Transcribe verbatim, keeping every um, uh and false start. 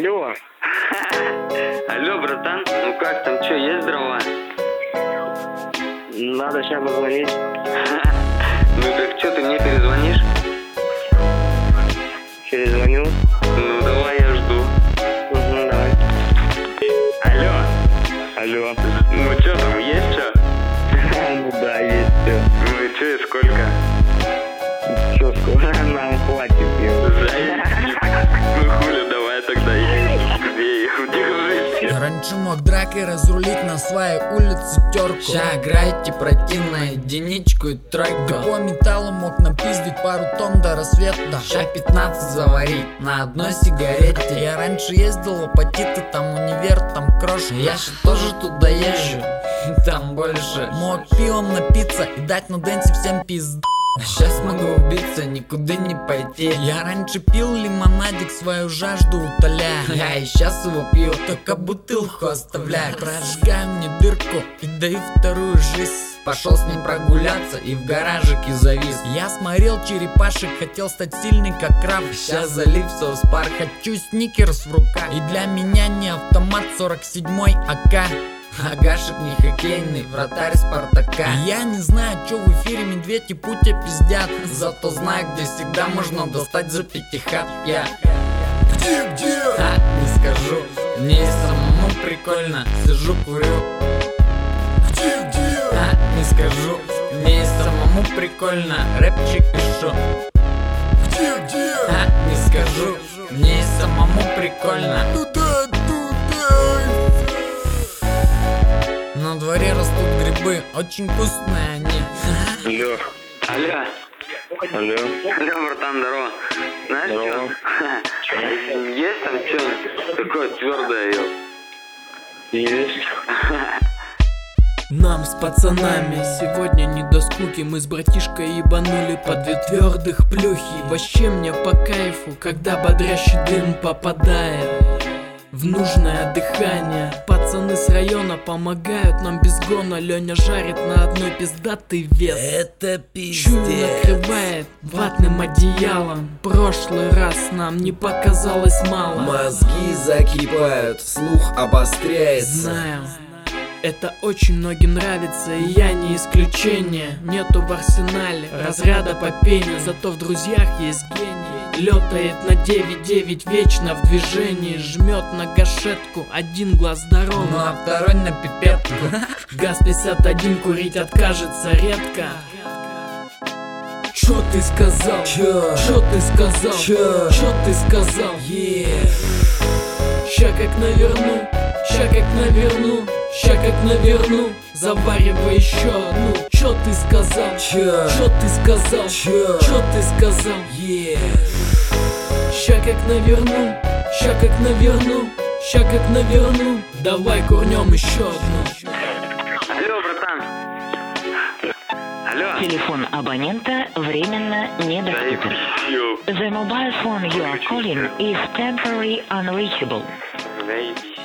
Алло. Алло, братан, ну как там, что, есть дрова? Надо сейчас позвонить. Ну так что, ты мне перезвонишь? Перезвоню. Ну давай, я жду. Угу, давай. Алло. Алло. Ну что там, есть что? Ну да, есть все. Ну и что, и сколько? Все, скоро нам хватит. Ну хули, давай тогда, я где удержись. Раньше мог дракой разрулить на своей улице терку. Ща играете противно единичку и тройку. Ты по металлу мог напиздить пару тонн до рассвета. Ща пятнадцать заварить на одной сигарете. Я раньше ездил в апатиты, там универ, там крош. Я ща тоже туда езжу, там больше. Мог пивом напиться и дать на дэнсе всем пизд. Сейчас могу убиться, никуда не пойти. Я раньше пил лимонадик, свою жажду утоляя. Я и сейчас его пью, только бутылку оставляю. Прожигаю мне дырку и даю вторую жизнь. Пошел с ним прогуляться и в гаражике завис. Я смотрел черепашек, хотел стать сильный как краб. Сейчас залив соус пар, хочу сникерс в руках. И для меня не автомат сорок седьмой АК. Агашек не хоккейный, вратарь Спартака. Я не знаю, чё в эфире медведь и Путя пиздят. Зато знаю, где всегда можно достать за пятихат. Я Где, где? а, не скажу, мне и самому прикольно. Сижу, курю. Где, где? А, не скажу, мне и самому прикольно. Рэпчик пишу. Где, где? А, не скажу, мне и самому прикольно. Туда, туда. На дворе растут грибы, очень вкусные они. Алло. Алло. Алло. Алло, братан, здорово. Знаешь Здорово. что? Есть там что такое твердое, ё? Есть. Нам с пацанами сегодня не до скуки. Мы с братишкой ебанули по две твердых плюхи. Вообще мне по кайфу, когда бодрящий дым попадает в нужное дыхание. Пацаны с района помогают нам без гона. Леня жарит на одной пиздатый вес. Это Чую, накрывает ватным одеялом. Прошлый раз нам не показалось мало. Мозги закипают, слух обостряется. Знаю, это очень многим нравится, и я не исключение. Нету в арсенале разряда по пению, зато в друзьях есть гений. Летает на девять девять вечно в движении. Жмет на гашетку, один глаз здоров, ну а второй на пипетку. ГАЗ пятьдесят один курить откажется редко. Чё ты сказал? Чё? Чё ты сказал? Чё? Чё ты сказал? Yeah. Ща как наверну, ща как наверну, ща как наверну. Заваривай еще одну. Чё ты сказал? Чё? Чё ты сказал? Чё? Чё ты сказал? Yeah. Ща как наверну, ща как наверну, ща как наверну. Давай курнем еще одну. Алло, братан. Алло. Телефон абонента временно недоступен. Ё. The mobile phone you are calling is temporarily unreachable. Заебись.